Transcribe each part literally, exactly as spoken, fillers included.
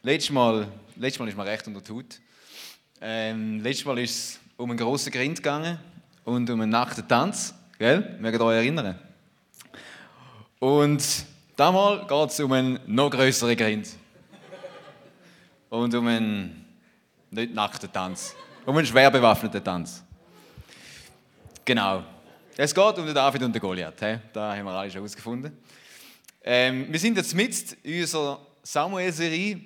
Letztes Mal, letztes Mal ist mir recht unter die Haut. Ähm, letztes Mal ist es um einen grossen Grind gegangen und um einen nackten Tanz. Gell? Mögt ihr euch erinnern? Und damals geht es um einen noch grösseren Grind. Und um einen nicht nackten Tanz. Um einen schwer bewaffneten Tanz. Genau. Es geht um den David und den Goliath. He? Da haben wir alle schon herausgefunden. Ähm, wir sind jetzt mitten in unserer Samuel-Serie.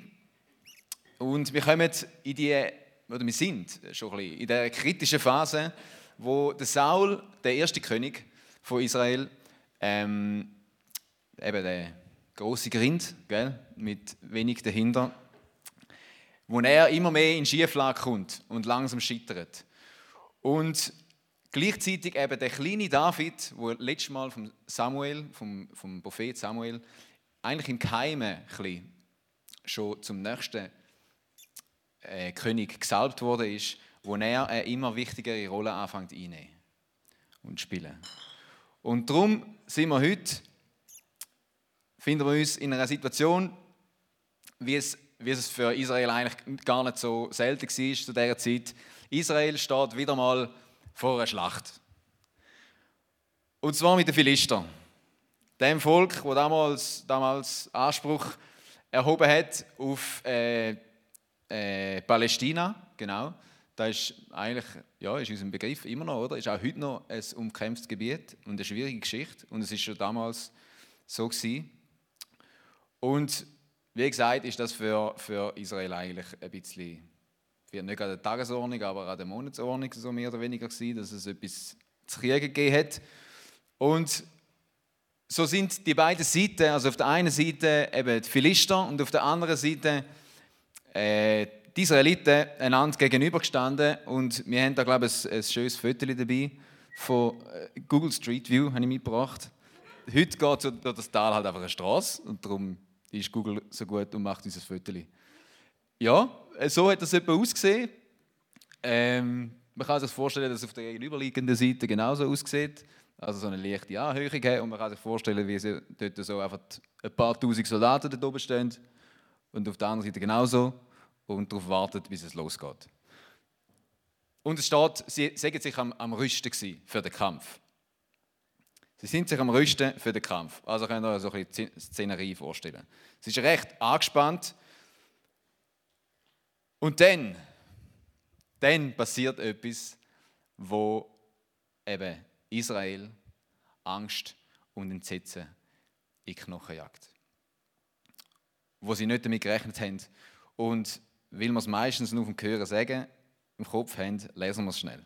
Und wir kommen in die, oder wir sind schon ein bisschen in der kritischen Phase, wo der Saul, der erste König von Israel, ähm, eben der große Grind, gell, mit wenig dahinter, wo er immer mehr in Schieflage kommt und langsam scheitert. Und gleichzeitig eben der kleine David, der letztes Mal vom Samuel, vom, vom Prophet Samuel, eigentlich im Geheimen ein bisschen schon zum nächsten äh, König gesalbt worden ist, wo er eine immer wichtigere Rolle anfängt einzunehmen und zu spielen. Und darum sind wir heute, finden wir uns in einer Situation, wie es, wie es für Israel eigentlich gar nicht so selten war zu dieser Zeit. Israel steht wieder mal vor einer Schlacht. Und zwar mit den Philistern. Dem Volk, das damals, damals Anspruch erhoben hat auf äh, äh, Palästina, genau. Das ist eigentlich, ja, ist unser Begriff immer noch, oder? Ist auch heute noch ein umkämpftes Gebiet und eine schwierige Geschichte. Und es ist schon damals so gewesen. Und wie gesagt, ist das für, für Israel eigentlich ein bisschen, nicht an der Tagesordnung, aber an der Monatsordnung so mehr oder weniger gewesen, dass es etwas zu kriegen gegeben hat. Und so sind die beiden Seiten, also auf der einen Seite eben die Philister und auf der anderen Seite äh, die Israeliten einander gegenübergestanden. Und wir haben da, glaube ich, ein, ein schönes Foto dabei von Google Street View, habe ich mitgebracht. Heute geht so durch das Tal halt einfach eine Straße und darum ist Google so gut und macht dieses Foto. Ja, so hat das etwa ausgesehen. Ähm, man kann sich vorstellen, dass es auf der gegenüberliegenden Seite genauso aussieht. Also so eine leichte Anhöhung hat. Und man kann sich vorstellen, wie sie dort so einfach ein paar tausend Soldaten dort oben stehen. Und auf der anderen Seite genauso. Und darauf wartet, bis es losgeht. Und es steht, sie sagen sich am, am Rüsten für den Kampf. Sie sind sich am Rüsten für den Kampf. Also könnt ihr euch so ein bisschen die Szenerie vorstellen. Es ist recht angespannt. Und dann, dann passiert etwas, wo eben Israel Angst und Entsetzen in die Knochen jagt. Wo sie nicht damit gerechnet haben. Und weil wir es meistens nur vom Hören sagen, im Kopf haben, lesen wir es schnell.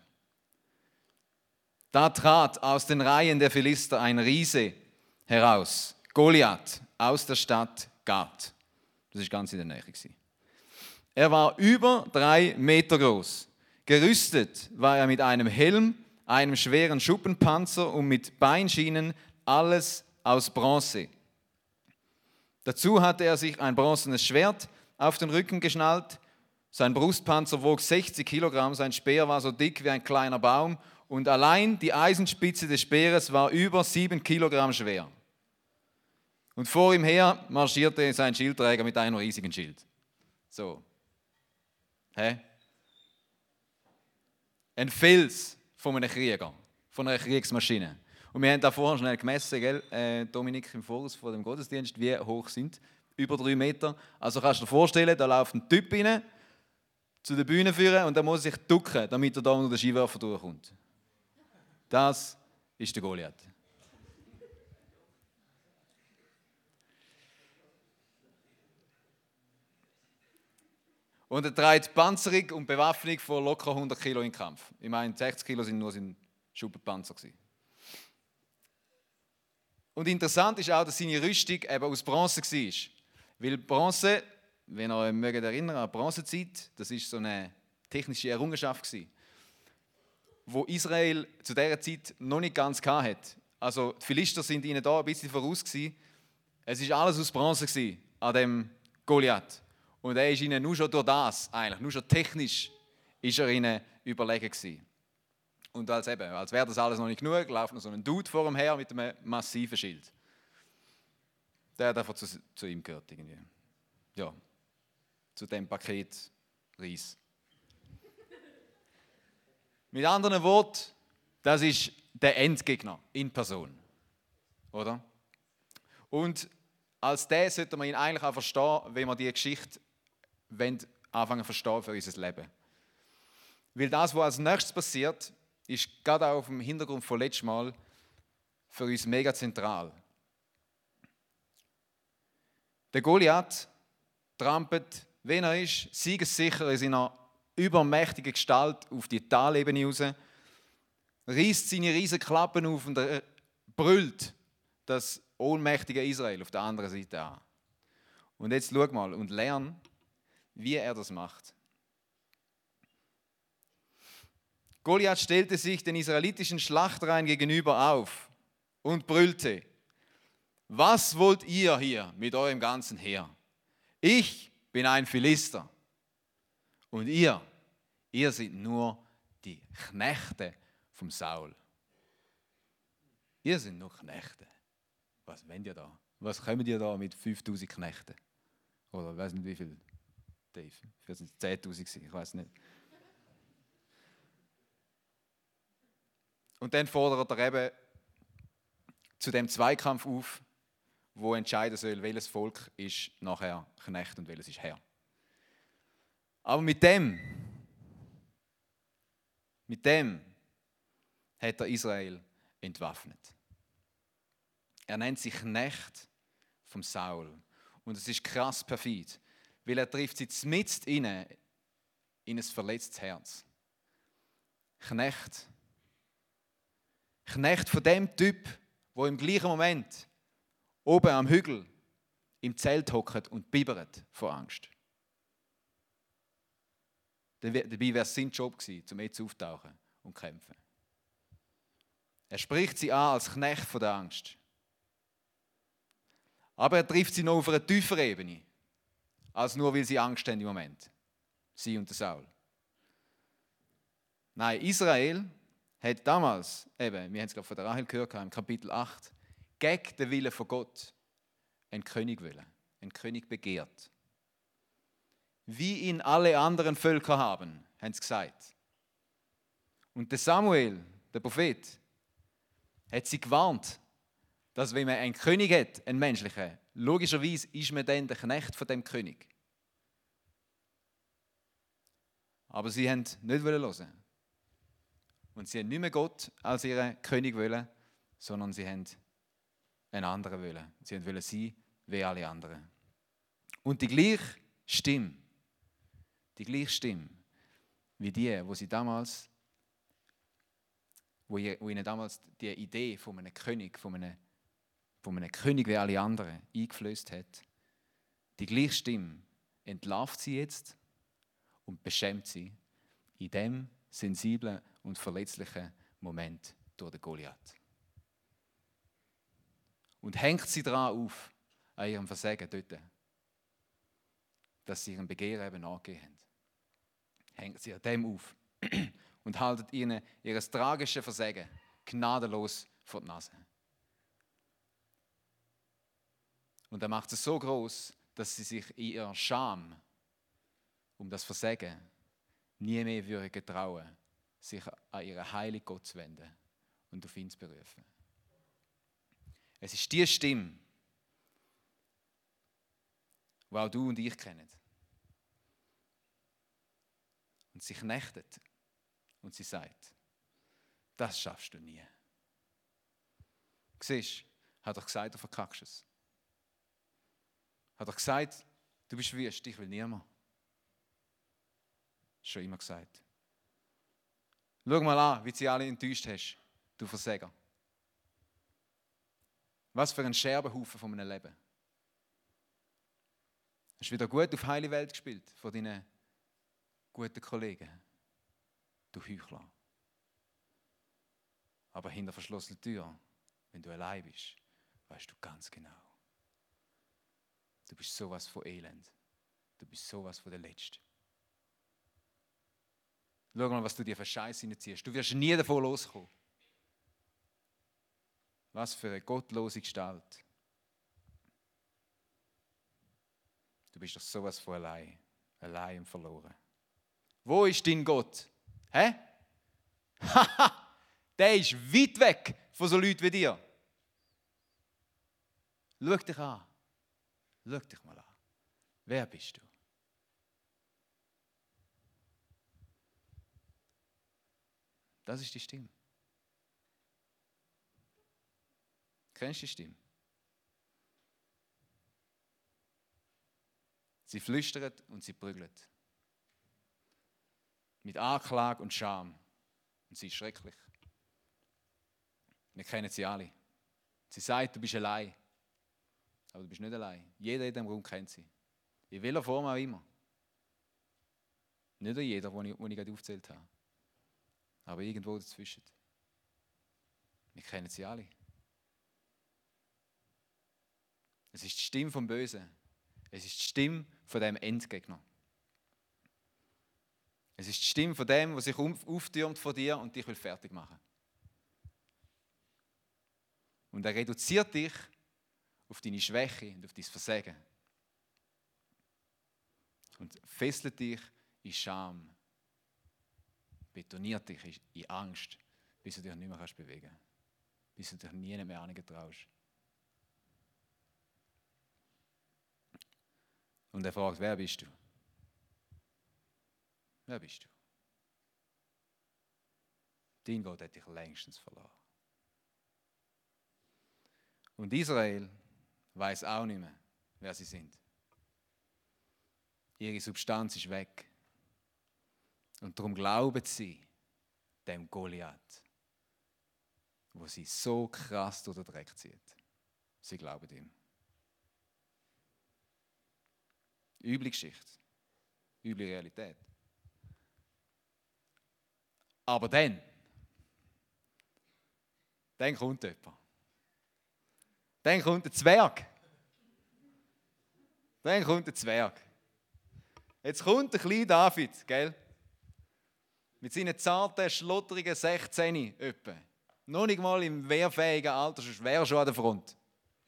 Da trat aus den Reihen der Philister ein Riese heraus, Goliath, aus der Stadt Gath. Das war ganz in der Nähe. Er war über drei Meter groß. Gerüstet war er mit einem Helm, einem schweren Schuppenpanzer und mit Beinschienen, alles aus Bronze. Dazu hatte er sich ein bronzenes Schwert auf den Rücken geschnallt. Sein Brustpanzer wog sechzig Kilogramm, sein Speer war so dick wie ein kleiner Baum und allein die Eisenspitze des Speeres war über sieben Kilogramm schwer. Und vor ihm her marschierte sein Schildträger mit einem riesigen Schild. So. Hä? Ein Fels von einem Krieger, von einer Kriegsmaschine. Und wir haben da vorhin schnell gemessen, gell, äh, Dominik, im Voraus vor dem Gottesdienst, wie hoch sind. Über drei Meter. Also kannst du dir vorstellen, da läuft ein Typ rein, zu der Bühne führen und der muss sich ducken, damit er da unter den Skiwerfer durchkommt. Das ist der Goliath. Und er trägt Panzerung und Bewaffnung von locker hundert Kilo in den Kampf. Ich meine, sechzig Kilo sind nur sein Schuppenpanzer. Und interessant ist auch, dass seine Rüstung eben aus Bronze war. Weil Bronze, wenn ihr euch mögt erinnern an die Bronzezeit, das war so eine technische Errungenschaft, die Israel zu dieser Zeit noch nicht ganz hatte. Also die Philister sind ihnen da ein bisschen voraus. Es war alles aus Bronze an dem Goliath. Und er ist ihnen nur schon durch das, eigentlich, nur schon technisch, ist er ihnen überlegen gewesen. Und als, eben, als wäre das alles noch nicht genug, läuft noch so ein Dude vor ihm her mit einem massiven Schild. Der hat einfach zu, zu ihm gehört. Irgendwie. Ja. zu dem Paket Reis. Mit anderen Worten, das ist der Endgegner in Person. Oder? Und als der sollte man ihn eigentlich auch verstehen, wenn wir die Geschichte anfangen zu verstehen für unser Leben. Weil das, was als nächstes passiert, ist gerade auch auf dem Hintergrund von letztes Mal für uns mega zentral. Der Goliath trampelt, wenn er ist, siegessicher in seiner übermächtigen Gestalt auf die Talebene raus, reißt seine riesen Klappen auf und er brüllt das ohnmächtige Israel auf der anderen Seite an. Und jetzt schau mal und lern, wie er das macht. Goliath stellte sich den israelitischen Schlachtreihen gegenüber auf und brüllte: Was wollt ihr hier mit eurem ganzen Heer? Ich bin ein Philister. Und ihr, ihr seid nur die Knechte vom Saul. Ihr seid nur Knechte. Was wollt ihr da? Was kommt ihr da mit fünftausend Knechten? Oder ich weiß nicht wie viel. Dave, vielleicht sind es zehntausend, ich weiß nicht. Und dann fordert er eben zu dem Zweikampf auf, wo entscheiden soll, welches Volk ist nachher Knecht und welches ist Herr. Aber mit dem, mit dem hat er Israel entwaffnet. Er nennt sich Knecht vom Saul. Und es ist krass perfid, weil er trifft sie mitten inne in ein verletztes Herz. Knecht. Knecht von dem Typ, der im gleichen Moment oben am Hügel im Zelt hockt und bibbert vor Angst. Dabei wäre es sein Job gewesen, um jetzt auftauchen und kämpfen. Er spricht sie an als Knecht von der Angst. Aber er trifft sie noch auf einer tieferen Ebene, als nur, weil sie Angst haben im Moment. Sie und der Saul. Nein, Israel hat damals, eben, wir haben es gerade von der Rahel gehört, im Kapitel acht, gegen den Willen von Gott einen König wollen, einen König begehrt. Wie ihn alle anderen Völker haben, haben sie gesagt. Und der Samuel, der Prophet, hat sie gewarnt, dass wenn man einen König hat, einen menschlichen, logischerweise ist man dann der Knecht von dem König. Aber sie haben nicht hören. Und sie haben nicht mehr Gott als ihren König wollen, sondern sie haben einen anderen wollen. Sie wollten sein wie alle anderen. Und die gleiche Stimme, die gleiche Stimme wie die, wo sie damals, wo ihnen damals die Idee von einem König, von einem, von einem König wie alle anderen eingeflößt hat, die gleiche Stimme entlarvt sie jetzt und beschämt sie in dem sensiblen und verletzlichen Moment durch den Goliath. Und hängt sie daran auf, an ihrem Versagen dort, dass sie ihrem Begehren eben nachgegeben haben. Hängt sie an dem auf und haltet ihnen ihr tragisches Versagen gnadenlos vor die Nase. Und er macht es so groß, dass sie sich in ihrer Scham um das Versagen nie mehr würden trauen, sich an ihren heiligen Gott zu wenden und auf ihn zu berufen. Es ist die Stimme, die auch du und ich kennen. Und sie knechtet und sie sagt, das schaffst du nie. Siehst du, hat er gesagt, du verkackst es. Hat er gesagt, du bist wüst, ich will niemand. Schon immer gesagt. Schau mal an, wie du sie alle enttäuscht hast, du Versager. Was für ein Scherbenhaufen von meinem Leben. Hast du wieder gut auf heile Welt gespielt von deinen guten Kollegen, du Heuchler. Aber hinter verschlossener Tür, wenn du allein bist, weißt du ganz genau. Du bist sowas von Elend. Du bist sowas von der Letzte. Schau mal, was du dir für Scheiße hineinziehst. Du wirst nie davon loskommen. Was für eine gottlose Gestalt. Du bist doch sowas von allein. Allein und verloren. Wo ist dein Gott? Hä? Haha! Der ist weit weg von so Leuten wie dir. Schau dich an. Schau dich mal an. Wer bist du? Das ist die Stimme. Kennst du die Stimme? Sie flüstert und sie prügelt. Mit Anklage und Scham. Und sie ist schrecklich. Wir kennen sie alle. Sie sagt, du bist allein. Aber du bist nicht allein. Jeder in diesem Raum kennt sie. In welcher Form auch immer. Nicht jeder, den ich, den ich gerade aufgezählt habe. Aber irgendwo dazwischen. Wir kennen sie alle. Es ist die Stimme vom Bösen. Es ist die Stimme von dem Endgegner. Es ist die Stimme von dem, der sich auftürmt vor dir und dich will fertig machen. Und er reduziert dich auf deine Schwäche und auf dein Versagen. Und fesselt dich in Scham. Betoniert dich in Angst, bis du dich nicht mehr bewegen kannst. Bis du dich nie mehr anlegen traust. Und er fragt, wer bist du? Wer bist du? Dein Gott hat dich längstens verloren. Und Israel weiß auch nicht mehr, wer sie sind. Ihre Substanz ist weg. Und darum glauben sie dem Goliath, wo sie so krass durch den Dreck zieht. Sie glauben ihm. Üble Geschichte. Üble Realität. Aber dann, dann kommt jemand. Dann kommt der Zwerg. Dann kommt der Zwerg. Jetzt kommt der kleine David, gell? Mit seinen zarten, schlotterigen sechzehn etwa. Noch nicht mal im wehrfähigen Alter, sonst wäre er schon an der Front.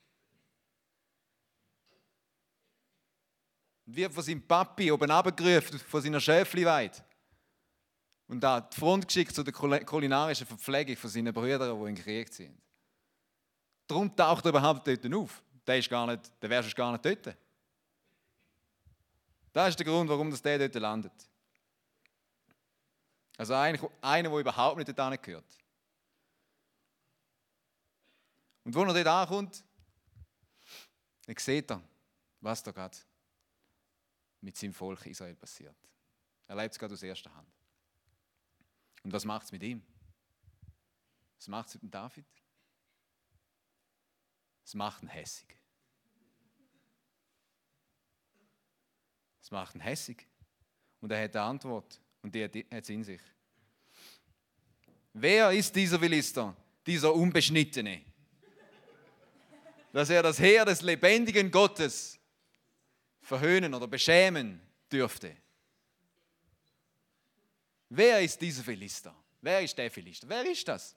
Und wird von seinem Papi oben runtergerufen, von seiner Schäfliweide. Und an die Front geschickt zu der kulinarischen Verpflegung von seinen Brüdern, die in den Krieg sind. Darum taucht er überhaupt dort auf. Der, ist gar nicht, der wärst du gar nicht dort. Das ist der Grund, warum der dort landet. Also einer, einer der überhaupt nicht dort gehört. Und wo er dort ankommt, dann sieht er, was da gerade mit seinem Volk Israel passiert. Er erlebt es gerade aus erster Hand. Und was macht es mit ihm? Was macht es mit dem David? Es macht ihn hässig. Es macht ihn hässig. Und er hat eine Antwort. Und die hat es in sich. Wer ist dieser Philister, dieser Unbeschnittene? Dass er das Heer des lebendigen Gottes verhöhnen oder beschämen dürfte. Wer ist dieser Philister? Wer ist der Philister? Wer ist das?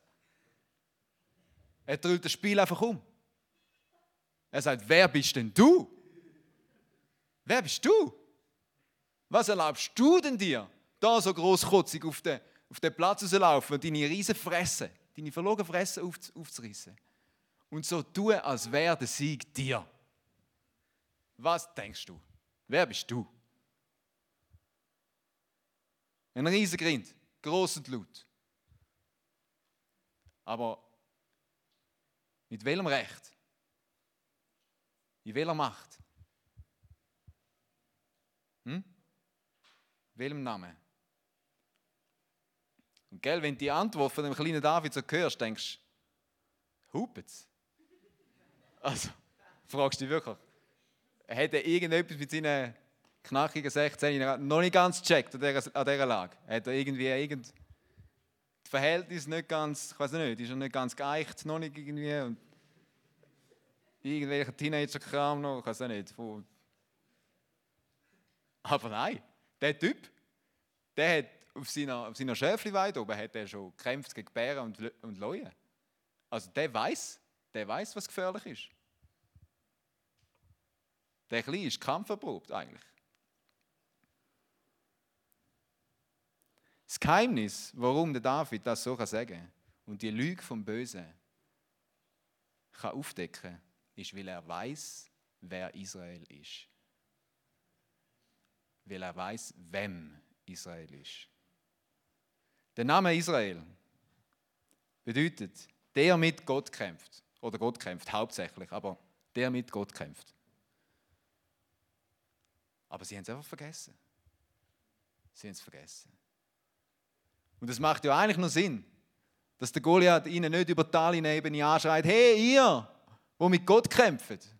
Er dreht das Spiel einfach um. Er sagt, wer bist denn du? Wer bist du? Was erlaubst du denn dir, da so großkotzig auf den, auf den Platz zu laufen und deine riesen Fresse, deine verlogene Fresse auf, aufzureißen und so tun, als wäre der Sieg dir? Was denkst du? Wer bist du? Ein riesen Grind, groß und laut. Aber mit welchem Recht? In welcher Macht? Hm? Welchem Namen? Und gell, wenn du die Antwort von dem kleinen David so hörst, denkst du, hupet's? Also, fragst du dich wirklich, hat er irgendetwas mit seinen knackigen sechzehn noch nicht ganz gecheckt an dieser, an dieser Lage? Hat er irgendwie irgend das Verhältnis nicht ganz, ich weiß nicht, ist er nicht ganz geeicht, noch nicht irgendwie und irgendwelcher Teenager-Kram noch, ich weiß nicht. Aber nein, der Typ, der hat auf seiner, auf seiner Schäfliweide oben hat er schon gekämpft gegen Bären und, und Löwen. Also der weiß, der weiß, was gefährlich ist. Der Kleine ist kampferprobt eigentlich. Das Geheimnis, warum der David das so sagen kann und die Lüge vom Bösen kann aufdecken kann, ist, weil er weiß, wer Israel ist. Weil er weiß, wem Israel ist. Der Name Israel bedeutet, der mit Gott kämpft. Oder Gott kämpft, hauptsächlich, aber der mit Gott kämpft. Aber sie haben es einfach vergessen. Sie haben es vergessen. Und es macht ja eigentlich nur Sinn, dass der Goliath ihnen nicht über die Talebene anschreit, hey, ihr, wo mit Gott kämpft.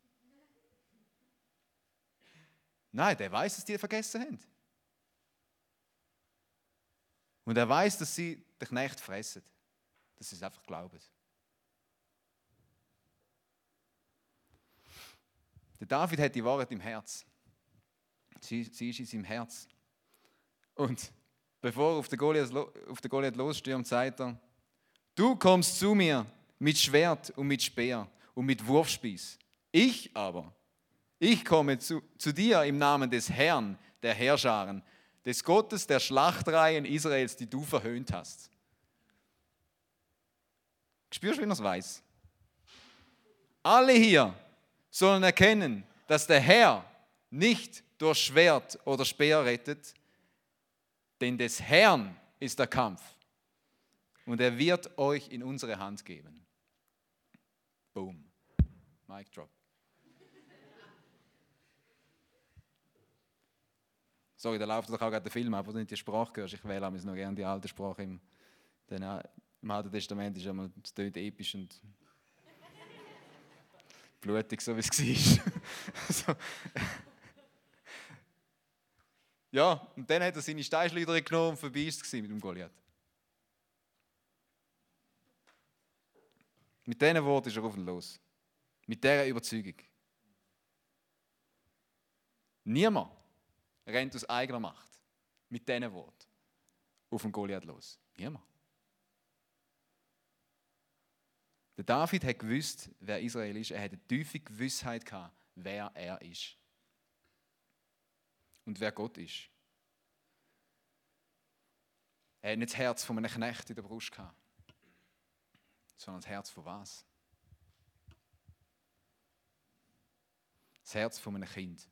Nein, der weiß, dass die vergessen haben. Und er weiß, dass sie den Knecht fressen. Dass sie es einfach glauben. Der David hat die Wahrheit im Herz. Sie, sie ist in seinem Herz. Und bevor er auf den Goliath, auf den Goliath losstürmt, sagt er, du kommst zu mir mit Schwert und mit Speer und mit Wurfspieß. Ich aber, ich komme zu, zu dir im Namen des Herrn, der Heerscharen, des Gottes der Schlachtreihen Israels, die du verhöhnt hast. Spürst du, wie er es weiß? Alle hier sollen erkennen, dass der Herr nicht durch Schwert oder Speer rettet, denn des Herrn ist der Kampf und er wird euch in unsere Hand geben. Boom. Mic drop. Sorry, da läuft doch auch gerade der Film ab, wo du nicht die Sprache hörst. Ich wähle noch gerne die alte Sprache. Im, denn, im Alten Testament ist einmal das tönt episch und blutig, so wie es war. so. Ja, und dann hat er seine Steinschleuder genommen und vorbei ist es mit dem Goliath. Mit diesen Worten ist er auf und los. Mit dieser Überzeugung. Niemand rennt aus eigener Macht mit diesen Worten auf den Goliath los. Niemand. Der David hat gewusst, wer Israel ist. Er hat eine tiefe Gewissheit gehabt, wer er ist. Und wer Gott ist. Er hat nicht das Herz von einem Knecht in der Brust gehabt, sondern das Herz von was? Das Herz von einem Kind.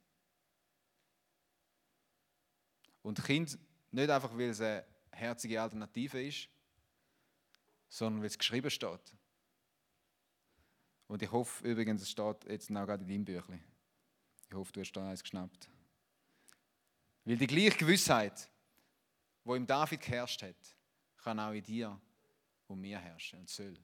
Und Kind nicht einfach, weil es eine herzige Alternative ist, sondern weil es geschrieben steht. Und ich hoffe übrigens, es steht jetzt auch gerade in deinem Büchlein. Ich hoffe, du hast da eins geschnappt. Weil die gleiche Gewissheit, die im David geherrscht hat, kann auch in dir und mir herrschen und soll.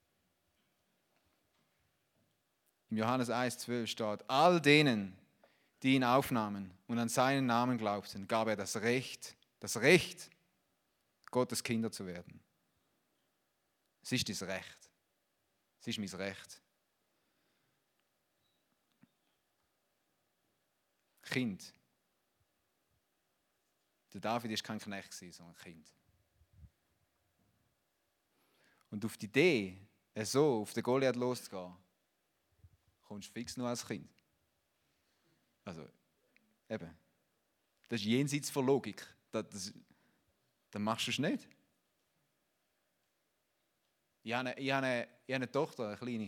Im Johannes eins zwölf steht, all denen, die ihn aufnahmen und an seinen Namen glaubten, gab er das Recht, das Recht, Gottes Kinder zu werden. Es ist dein Recht. Es ist mein Recht. Kind. Der David war kein Knecht, sondern ein Kind. Und auf die Idee, so auf den Goliath loszugehen, kommst du fix nur als Kind. Also, eben. Das ist jenseits von Logik. Das, das, das machst du es nicht. Ich habe, eine, ich, habe eine, ich habe eine Tochter, eine kleine.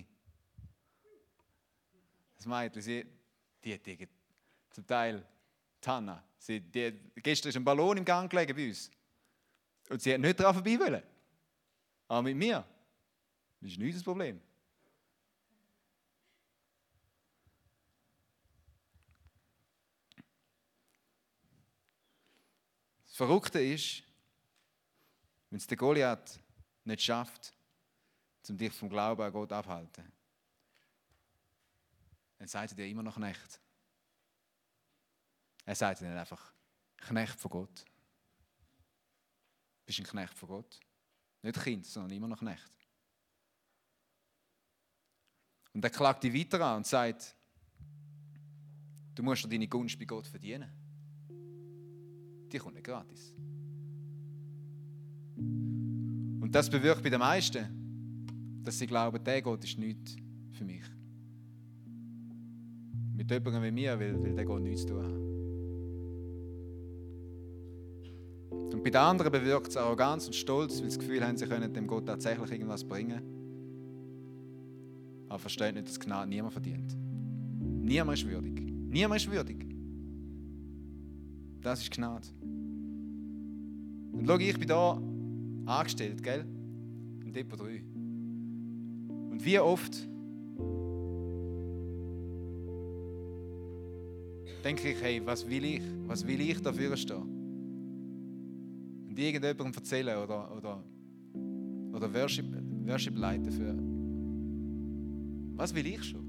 Das Mädchen, sie, die, die zum Teil Tanna. Sie, die, gestern ist ein Ballon im Gang gelegen bei uns. Und sie hat nicht daran vorbei wollen. Aber mit mir. Das ist nicht das Problem. Das Verrückte ist, wenn es der Goliath nicht schafft, um dich vom Glauben an Gott abzuhalten, dann sagt er dir immer noch Knecht. Er sagt dir nicht einfach Knecht von Gott. Du bist ein Knecht von Gott. Nicht Kind, sondern immer noch Knecht. Und er klagt dich weiter an und sagt, du musst dir deine Gunst bei Gott verdienen. Die kommt nicht gratis. Und das bewirkt bei den meisten, dass sie glauben, der Gott ist nichts für mich. Mit jemandem wie mir, weil, weil der Gott nichts zu tun hat. Und bei den anderen bewirkt es Arroganz und Stolz, weil sie das Gefühl haben, sie können dem Gott tatsächlich irgendwas bringen. Aber versteht nicht, dass Gnade niemand verdient. Niemand ist würdig. Niemand ist würdig. Das ist Gnade. Und schau, ich bin da angestellt, gell? Im Depot drei. Und wie oft denke ich, hey, was will ich? Was will ich dafür stehen? Und irgendjemandem erzählen oder, oder, oder Worship, Worship leiten für. Was will ich schon?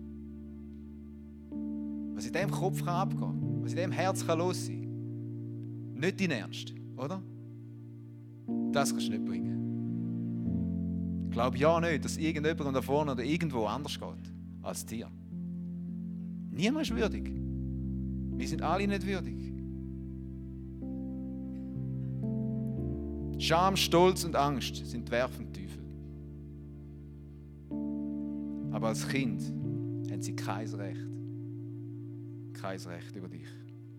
Was in diesem Kopf kann abgehen, was in diesem Herz kann los sein. Nicht dein Ernst, oder? Das kannst du nicht bringen. Ich glaube ja nicht, dass irgendjemand da vorne oder irgendwo anders geht als dir. Niemand ist würdig. Wir sind alle nicht würdig. Scham, Stolz und Angst sind die Werke vom Teufel. Aber als Kind haben sie kein Recht. Kein Recht über dich.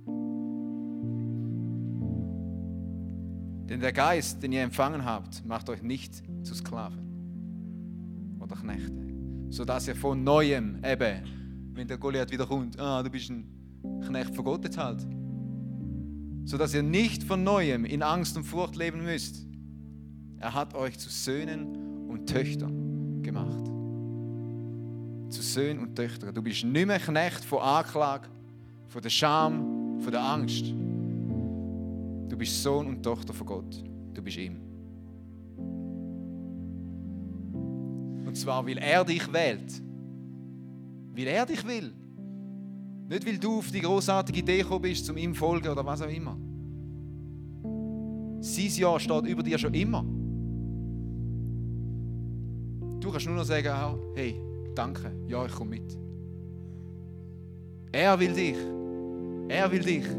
Denn der Geist, den ihr empfangen habt, macht euch nicht zu Sklaven oder Knechte, sodass ihr von Neuem, eben, wenn der Goliath wieder kommt, ah, du bist ein Knecht von Gott jetzt halt, sodass ihr nicht von Neuem in Angst und Furcht leben müsst. Er hat euch zu Söhnen und Töchtern gemacht. Zu Söhnen und Töchtern. Du bist nicht mehr Knecht von Anklage, von der Scham, von der Angst. Du bist Sohn und Tochter von Gott. Du bist ihm. Und zwar, weil er dich wählt. Weil er dich will. Nicht, weil du auf die großartige Idee gekommen bist, zum ihm folgen oder was auch immer. Sein Ja steht über dir schon immer. Du kannst nur noch sagen, oh, hey, danke, ja, ich komme mit. Er will dich. Er will dich.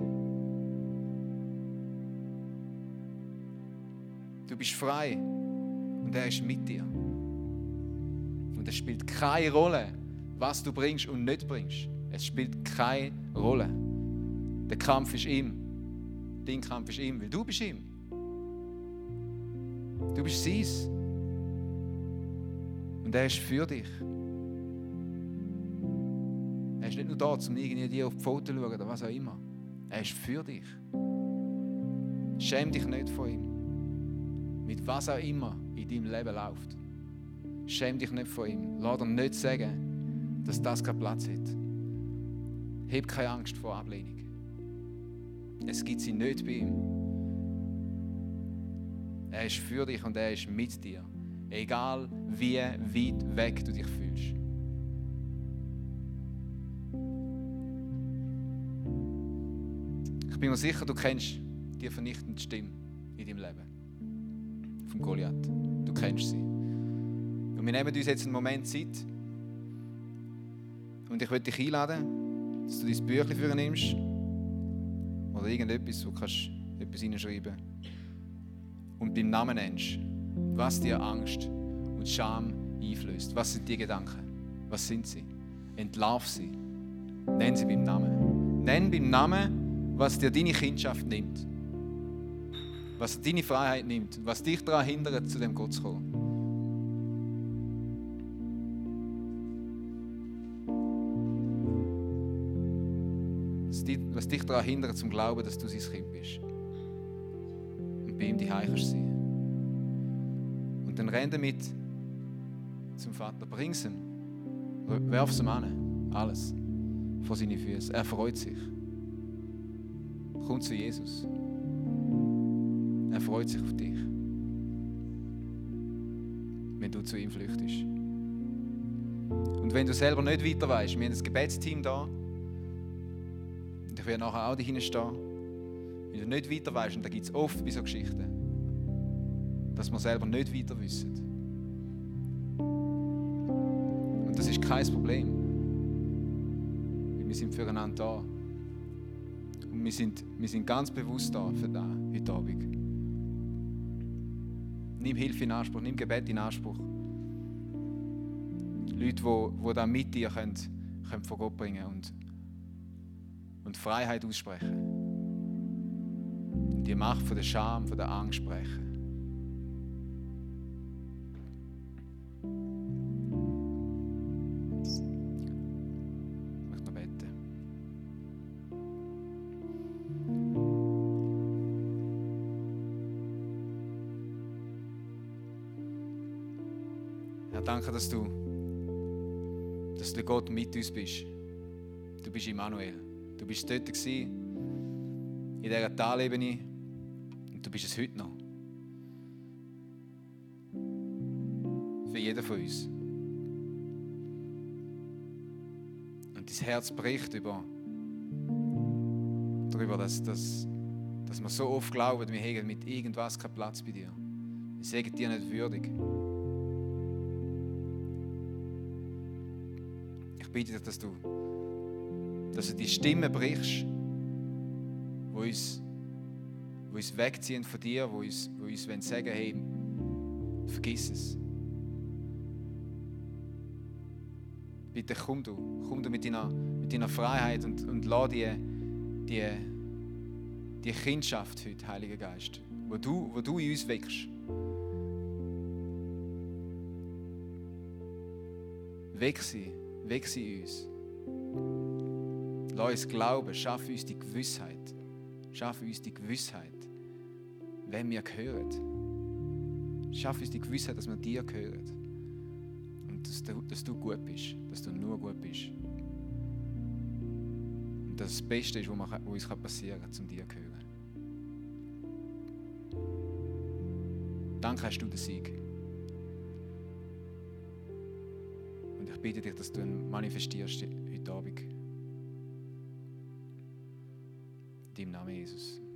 Du bist frei und er ist mit dir. Und es spielt keine Rolle, was du bringst und nicht bringst. Es spielt keine Rolle. Der Kampf ist ihm. Dein Kampf ist ihm, weil du bist ihm. Du bist seins. Und er ist für dich. Er ist nicht nur da, um irgendwie dir auf die Fotos zu schauen oder was auch immer. Er ist für dich. Schäm dich nicht von ihm. Mit was auch immer in deinem Leben läuft. Schäm dich nicht von ihm. Lass dir nicht sagen, dass das keinen Platz hat. Hab keine Angst vor Ablehnung. Es gibt sie nicht bei ihm. Er ist für dich und er ist mit dir. Egal wie weit weg du dich fühlst. Ich bin mir sicher, du kennst die vernichtende Stimme in deinem Leben. Vom Goliath. Du kennst sie. Und wir nehmen uns jetzt einen Moment Zeit. Und ich möchte dich einladen, dass du dein Büchlein für ihn nimmst. Oder irgendetwas, wo du kannst etwas hineinschreiben kannst. Und beim Namen nennst, was dir Angst und Scham einflößt. Was sind die Gedanken? Was sind sie? Entlarv sie. Nenn sie beim Namen. Nenn beim Namen, was dir deine Kindschaft nimmt. Was deine Freiheit nimmt. Was dich daran hindert, zu dem Gott zu kommen. Was dich daran hindert, zum Glauben, dass du sein Kind bist. Und bei ihm die Heim kannst sein. Und dann renn damit zum Vater. Bring es ihm. Werf es ihm an. Alles. Vor seine Füße. Er freut sich. Komm zu Jesus. Er freut sich auf dich. Wenn du zu ihm flüchtest. Und wenn du selber nicht weiter weißt, wir haben ein Gebetsteam da. Und ich werde nachher auch dahinter stehen. Wenn du nicht weiter weißt, und da gibt es oft bei so Geschichten, dass wir selber nicht weiter wissen. Und das ist kein Problem. Weil wir sind füreinander da. Und wir sind, wir sind ganz bewusst da für das heute Abend. Nimm Hilfe in Anspruch, nimm Gebet in Anspruch. Leute, die, die da mit dir können, können von Gott bringen und, und Freiheit aussprechen. Und die Macht von der Scham, von der Angst brechen. Ich möchte noch beten. Herr, danke, dass du, dass du Gott mit uns bist. Du bist Immanuel. Du bist dort gewesen, in dieser Talebene, und du bist es heute noch. Für jeden von uns. Und dein Herz bricht über, darüber, dass, dass, dass wir so oft glauben, wir haben mit irgendwas keinen Platz bei dir. Wir sagen dir nicht würdig. Ich bitte dich, dass du, dass du die Stimme brichst, wo uns, wo uns wegziehen von dir, wo uns, wo uns sagen, hey, vergiss es. Bitte komm du, komm du mit deiner, mit deiner Freiheit und, und lass die, die, die Kindschaft heute, Heiliger Geist, wo du, wo du in uns wächst. Weg sie, weg sie in uns. Lass uns glauben, schaff uns die Gewissheit. Schaff uns die Gewissheit, wem wir gehören. Schaff uns die Gewissheit, dass wir dir gehören. Und dass du, dass du gut bist, dass du nur gut bist. Und dass das Beste ist, was uns passieren kann, um dir zu gehören. Danke hast du den Sieg. Und ich bitte dich, dass du ihn manifestierst heute Abend. In deinem Namen, Jesus.